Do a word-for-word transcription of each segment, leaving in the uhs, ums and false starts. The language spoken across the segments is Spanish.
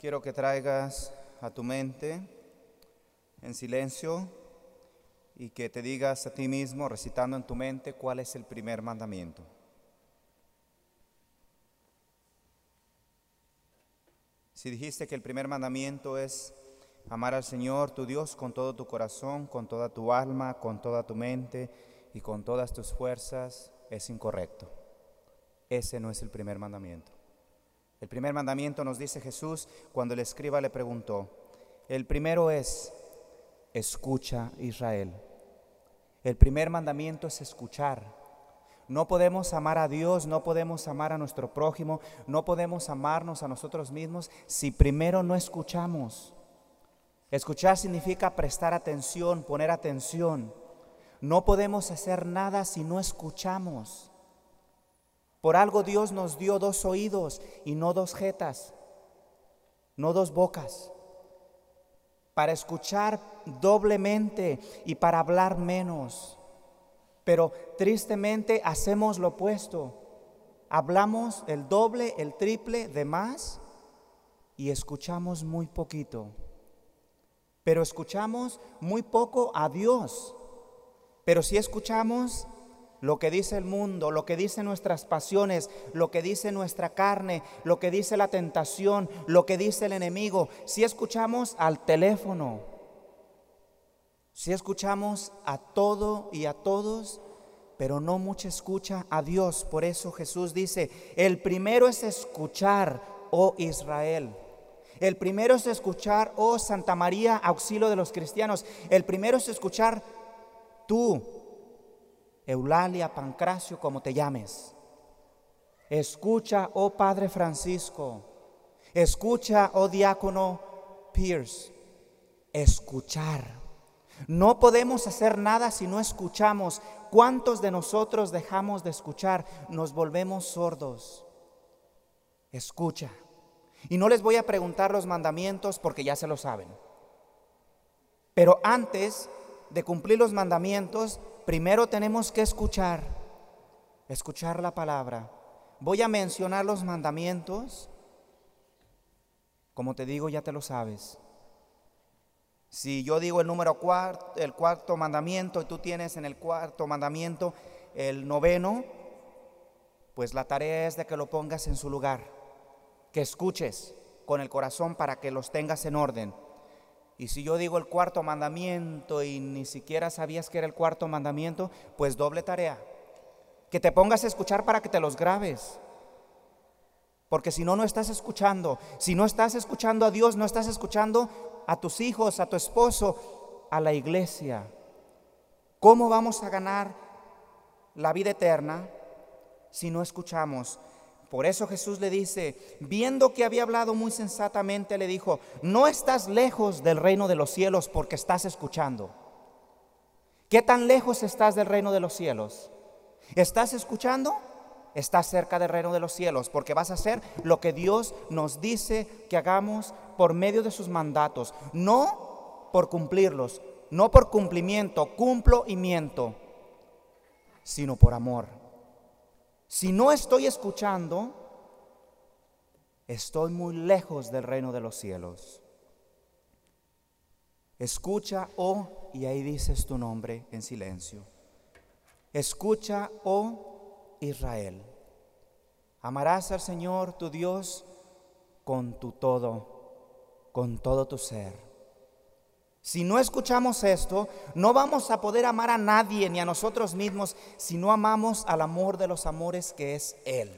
quiero que traigas a tu mente en silencio y que te digas a ti mismo, recitando en tu mente, cuál es el primer mandamiento. Si dijiste que el primer mandamiento es amar al Señor tu Dios con todo tu corazón, con toda tu alma, con toda tu mente y con todas tus fuerzas, es incorrecto. Ese no es el primer mandamiento. El primer mandamiento, nos dice Jesús cuando el escriba le preguntó, el primero es: escucha, Israel. El primer mandamiento es escuchar. No podemos amar a Dios, no podemos amar a nuestro prójimo, no podemos amarnos a nosotros mismos si primero no escuchamos. Escuchar significa prestar atención, poner atención. No podemos hacer nada si no escuchamos. Por algo Dios nos dio dos oídos y no dos jetas, no dos bocas, para escuchar doblemente y para hablar menos. Pero tristemente hacemos lo opuesto. Hablamos el doble, el triple de más y escuchamos muy poquito. Pero escuchamos muy poco a Dios. Pero si escuchamos lo que dice el mundo, lo que dicen nuestras pasiones, lo que dice nuestra carne, lo que dice la tentación, lo que dice el enemigo, si escuchamos al teléfono, si escuchamos a todo y a todos, pero no mucha escucha a Dios. Por eso Jesús dice, el primero es escuchar, oh Israel. El primero es escuchar, oh Santa María, auxilio de los cristianos. El primero es escuchar tú, Eulalia, Pancracio, como te llames. Escucha, oh Padre Francisco. Escucha, oh Diácono Pierce. Escuchar. No podemos hacer nada si no escuchamos. ¿Cuántos de nosotros dejamos de escuchar? Nos volvemos sordos. Escucha. Y no les voy a preguntar los mandamientos porque ya se lo saben. Pero antes de cumplir los mandamientos, primero tenemos que escuchar, escuchar la palabra. Voy a mencionar los mandamientos. Como te digo, ya te lo sabes. Si yo digo el número cuarto, el cuarto mandamiento, y tú tienes en el cuarto mandamiento el noveno, pues la tarea es de que lo pongas en su lugar, que escuches con el corazón para que los tengas en orden. Y si yo digo el cuarto mandamiento y ni siquiera sabías que era el cuarto mandamiento, pues doble tarea, que te pongas a escuchar para que te los grabes. Porque si no, no estás escuchando. Si no estás escuchando a Dios, no estás escuchando a tus hijos, a tu esposo, a la iglesia. ¿Cómo vamos a ganar la vida eterna si no escuchamos? Por eso Jesús le dice, viendo que había hablado muy sensatamente, le dijo, no estás lejos del reino de los cielos porque estás escuchando. ¿Qué tan lejos estás del reino de los cielos? ¿Estás escuchando? Estás cerca del reino de los cielos, porque vas a hacer lo que Dios nos dice que hagamos por medio de sus mandatos, no por cumplirlos, no por cumplimiento, cumplo y miento, sino por amor. Si no estoy escuchando, estoy muy lejos del reino de los cielos. Escucha, oh, y ahí dices tu nombre en silencio. Escucha, oh Israel. Amarás al Señor tu Dios con tu todo, con todo tu ser. Si no escuchamos esto, no vamos a poder amar a nadie ni a nosotros mismos si no amamos al amor de los amores que es Él.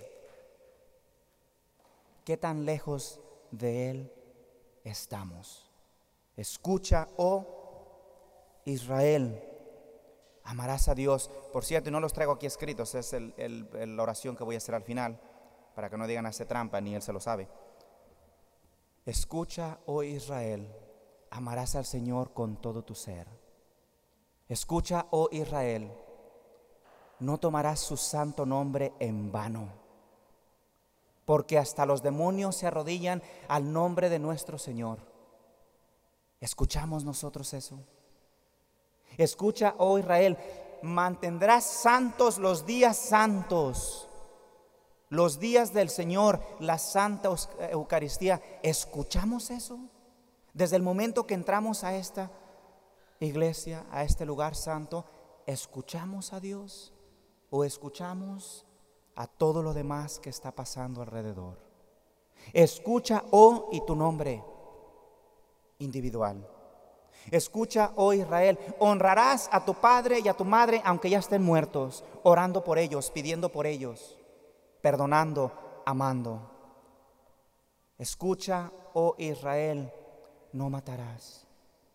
¿Qué tan lejos de Él estamos? Escucha, oh Israel, amarás a Dios. Por cierto, y no los traigo aquí escritos, es el, el, el, la oración que voy a hacer al final, para que no digan hace trampa, ni Él se lo sabe. Escucha, oh Israel, amarás al Señor con todo tu ser. Escucha, oh Israel, no tomarás su santo nombre en vano, porque hasta los demonios se arrodillan al nombre de nuestro Señor. ¿Escuchamos nosotros eso? Escucha, oh Israel, mantendrás santos los días santos. los días del Señor, la Santa Eucaristía, ¿escuchamos eso? Desde el momento que entramos a esta iglesia, a este lugar santo, ¿escuchamos a Dios o escuchamos a todo lo demás que está pasando alrededor? Escucha, oh, y tu nombre individual. Escucha, oh Israel, honrarás a tu padre y a tu madre aunque ya estén muertos, orando por ellos, pidiendo por ellos, perdonando, amando. Escucha, oh Israel, no matarás.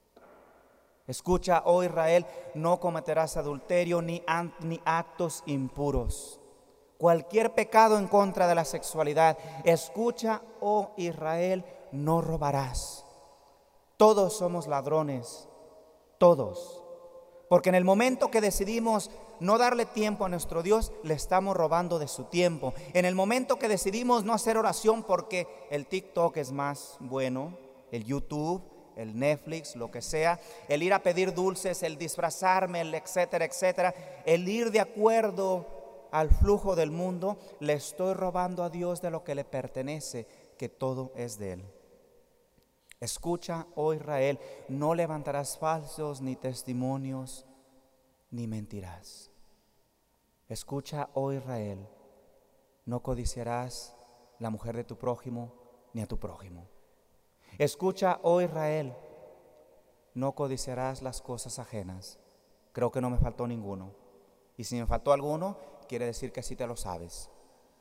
Escucha, oh Israel, no cometerás adulterio ni, ni actos impuros. Cualquier pecado en contra de la sexualidad. Escucha, oh Israel, no robarás. Todos somos ladrones, todos. Porque en el momento que decidimos no darle tiempo a nuestro Dios, le estamos robando de su tiempo. En el momento que decidimos no hacer oración porque el TikTok es más bueno, el YouTube, el Netflix, lo que sea, el ir a pedir dulces, el disfrazarme, el etcétera, etcétera, el ir de acuerdo al flujo del mundo, le estoy robando a Dios de lo que le pertenece, que todo es de Él. Escucha, oh Israel, no levantarás falsos ni testimonios, ni mentirás. Escucha, oh Israel, no codiciarás la mujer de tu prójimo, ni a tu prójimo. Escucha, oh Israel, no codiciarás las cosas ajenas. Creo que no me faltó ninguno. Y si me faltó alguno, quiere decir que sí te lo sabes.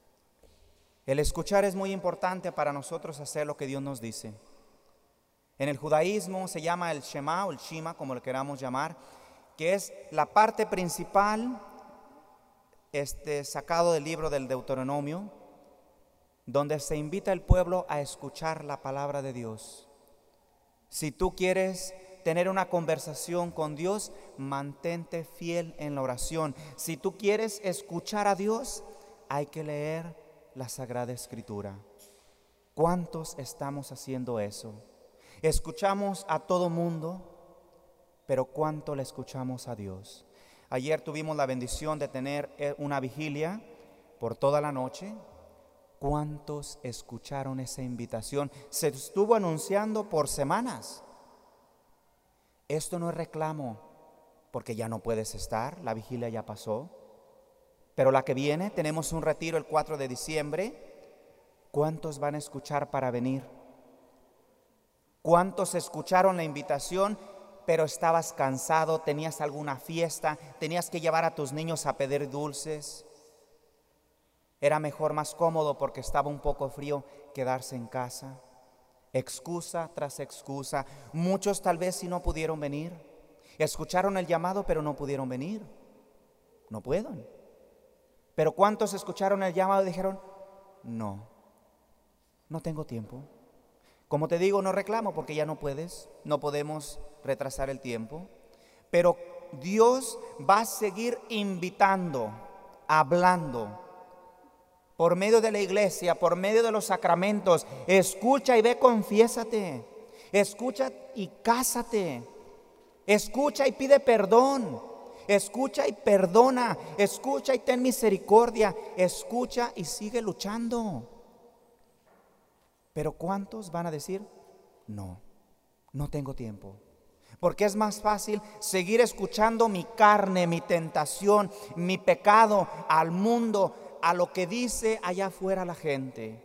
El escuchar es muy importante para nosotros hacer lo que Dios nos dice. En el judaísmo se llama el Shema o el Shima, como le queramos llamar, que es la parte principal, este, sacado del libro del Deuteronomio, donde se invita al pueblo a escuchar la palabra de Dios. Si tú quieres tener una conversación con Dios, mantente fiel en la oración. Si tú quieres escuchar a Dios, hay que leer la Sagrada Escritura. ¿Cuántos estamos haciendo eso? Escuchamos a todo mundo, pero ¿cuánto le escuchamos a Dios? Ayer tuvimos la bendición de tener una vigilia por toda la noche. ¿Cuántos escucharon esa invitación? Se estuvo anunciando por semanas. Esto no es reclamo, porque ya no puedes estar, la vigilia ya pasó. Pero la que viene, tenemos un retiro el cuatro de diciembre. ¿Cuántos van a escuchar para venir? ¿Cuántos escucharon la invitación, pero estabas cansado, tenías alguna fiesta, tenías que llevar a tus niños a pedir dulces? Era mejor, más cómodo, porque estaba un poco frío, quedarse en casa. Excusa tras excusa. Muchos tal vez sí no pudieron venir. Escucharon el llamado, pero no pudieron venir. No pueden. Pero ¿cuántos escucharon el llamado y dijeron, no, no tengo tiempo? Como te digo, no reclamo porque ya no puedes, no podemos retrasar el tiempo. Pero Dios va a seguir invitando, hablando, por medio de la iglesia, por medio de los sacramentos. Escucha y ve, confiésate. Escucha y cásate. Escucha y pide perdón. Escucha y perdona. Escucha y ten misericordia. Escucha y sigue luchando. Pero ¿cuántos van a decir, no, no tengo tiempo? Porque es más fácil seguir escuchando mi carne, mi tentación, mi pecado, al mundo, a lo que dice allá afuera la gente.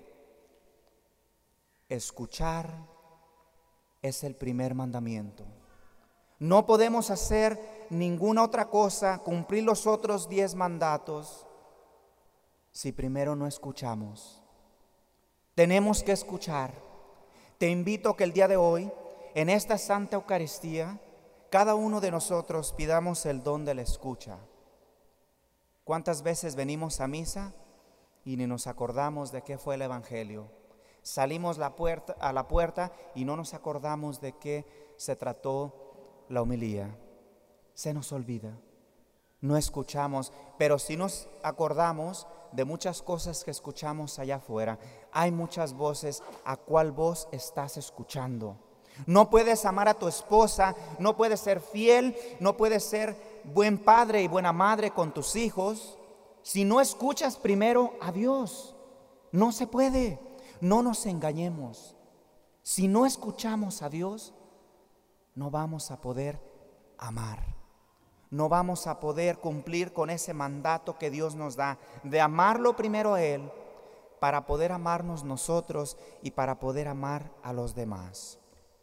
Escuchar es el primer mandamiento. No podemos hacer ninguna otra cosa, cumplir los otros diez mandatos, si primero no escuchamos. Tenemos que escuchar. Te invito a que el día de hoy, en esta Santa Eucaristía, cada uno de nosotros pidamos el don de la escucha. ¿Cuántas veces venimos a misa y ni nos acordamos de qué fue el Evangelio? Salimos la puerta, a la puerta y no nos acordamos de qué se trató la homilía. Se nos olvida. No escuchamos, pero sí nos acordamos de muchas cosas que escuchamos allá afuera. Hay muchas voces. ¿A cuál voz estás escuchando? No puedes amar a tu esposa, no puedes ser fiel, no puedes ser buen padre y buena madre con tus hijos si no escuchas primero a Dios. No se puede. No nos engañemos. Si no escuchamos a Dios, no vamos a poder amar. No vamos a poder cumplir con ese mandato que Dios nos da de amarlo primero a Él, para poder amarnos nosotros y para poder amar a los demás.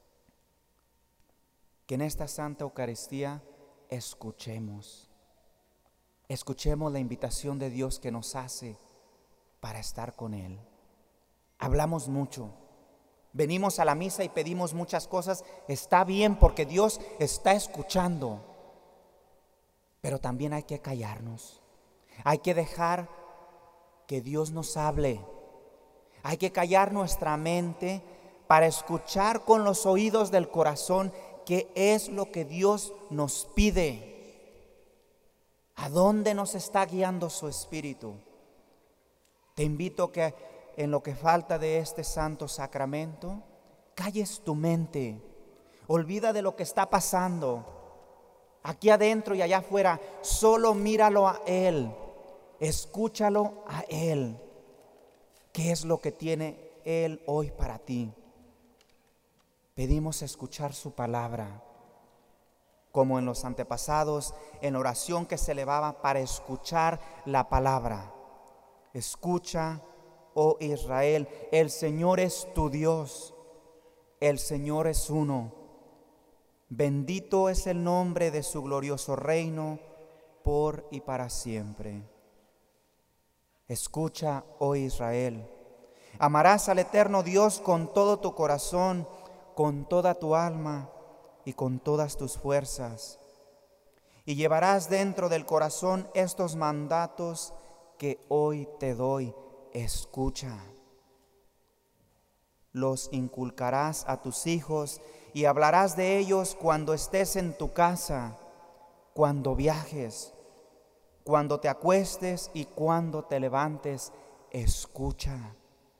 Que en esta Santa Eucaristía escuchemos, escuchemos la invitación de Dios que nos hace para estar con Él. Hablamos mucho, venimos a la misa y pedimos muchas cosas, está bien porque Dios está escuchando, pero también hay que callarnos, hay que dejar que Dios nos hable, hay que callar nuestra mente para escuchar con los oídos del corazón qué es lo que Dios nos pide, a dónde nos está guiando su Espíritu. Te invito que en lo que falta de este santo sacramento, calles tu mente, olvida de lo que está pasando aquí adentro y allá afuera, solo míralo a Él, escúchalo a Él. ¿Qué es lo que tiene Él hoy para ti? Pedimos escuchar su palabra, como en los antepasados, en oración que se elevaba para escuchar la palabra. Escucha, oh Israel, el Señor es tu Dios, el Señor es uno. Bendito es el nombre de su glorioso reino, por y para siempre. Escucha, oh Israel, amarás al eterno Dios con todo tu corazón, con toda tu alma y con todas tus fuerzas. Y llevarás dentro del corazón estos mandatos que hoy te doy. Escucha. Los inculcarás a tus hijos y hablarás de ellos cuando estés en tu casa, cuando viajes, cuando te acuestes y cuando te levantes. Escucha.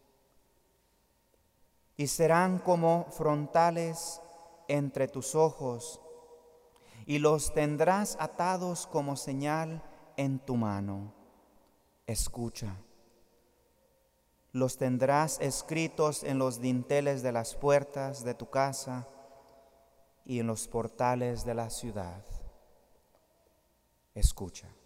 Y serán como frontales entre tus ojos, y los tendrás atados como señal en tu mano. Escucha. Los tendrás escritos en los dinteles de las puertas de tu casa y en los portales de la ciudad. Escucha.